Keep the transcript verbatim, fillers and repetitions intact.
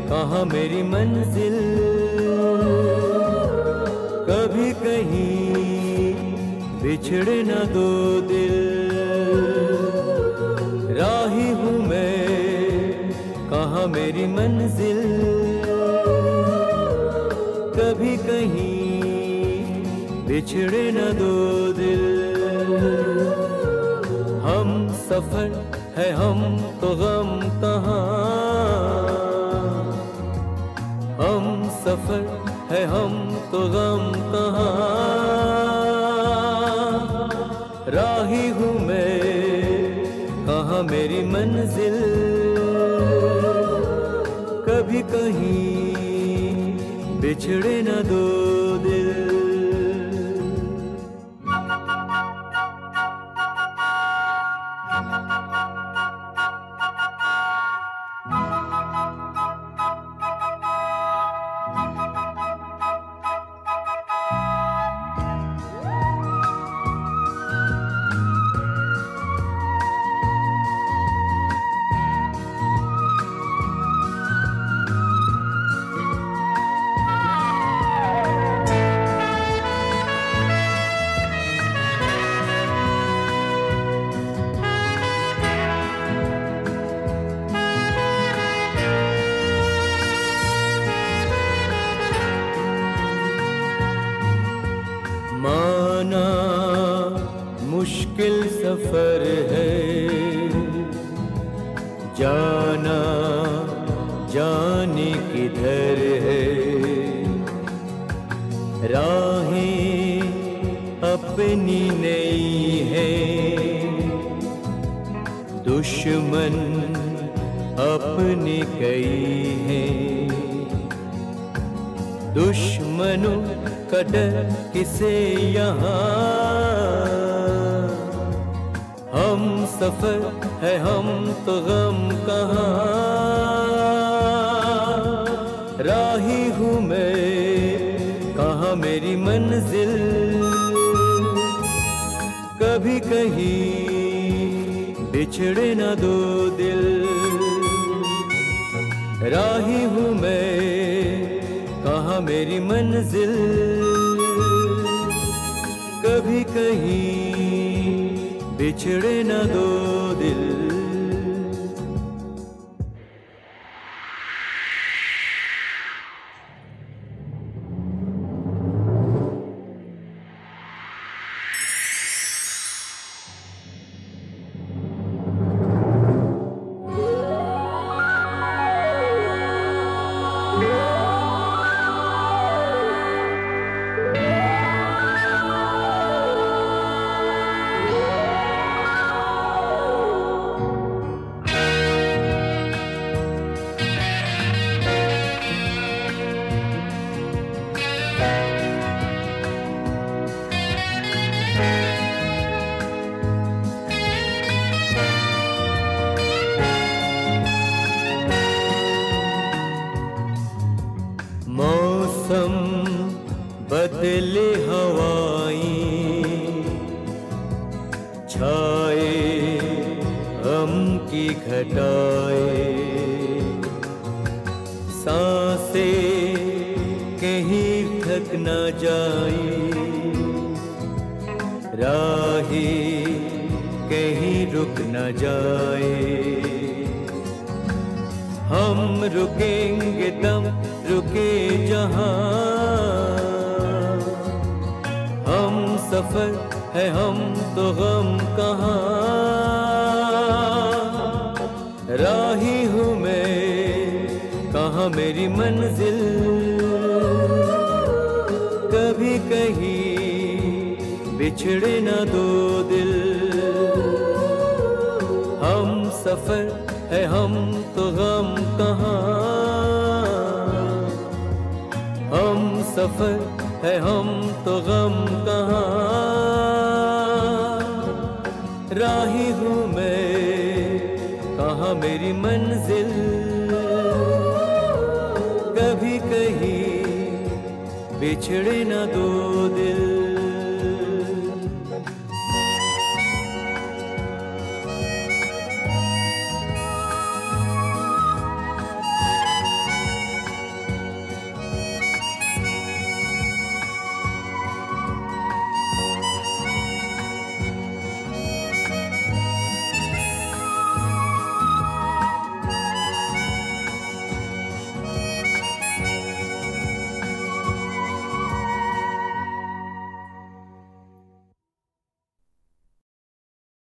कहाँ मेरी मंजिल, कभी कहीं बिछड़े न दो दिल। राही हूँ मैं, कहाँ मेरी मंजिल, कभी कहीं बिछड़े न दो दिल। हम सफर है हम तो गम कहाँ, हम सफर है हम तो गम कहाँ। राही हूँ मैं, कहाँ मेरी मंजिल, कभी कहीं बिछड़े न दो दिल। माना मुश्किल सफर है, जाना जाने किधर है। राहें अपनी नई है, दुश्मन अपने कई हैं। दुश्मनों का डर किसे यहाँ, हम सफर है हम तो गम कहाँ। राही हूँ मैं, कहाँ मेरी मंजिल, कभी कहीं बिछड़े न दो दिल। राही हूँ मैं, कहाँ मेरी मंजिल, कभी कहीं बिछड़े न दो दिल। मौसम बदले हवाएं, छाए गम की घटाएं। सांसें कहीं थक न जाए, राहें कहीं रुक न जाए। हम रुकेंगे दम रुके जहाँ, हम सफर है हम तो गम कहाँ। राही हूँ मैं, कहाँ मेरी मंजिल, कभी कहीं बिछड़े न दो दिल। हम सफर है हम तो गम कहाँ, हम सफर है हम तो गम कहाँ। राही हूँ मैं, कहाँ मेरी मंजिल, कभी कहीं बिछड़े न दो दिल।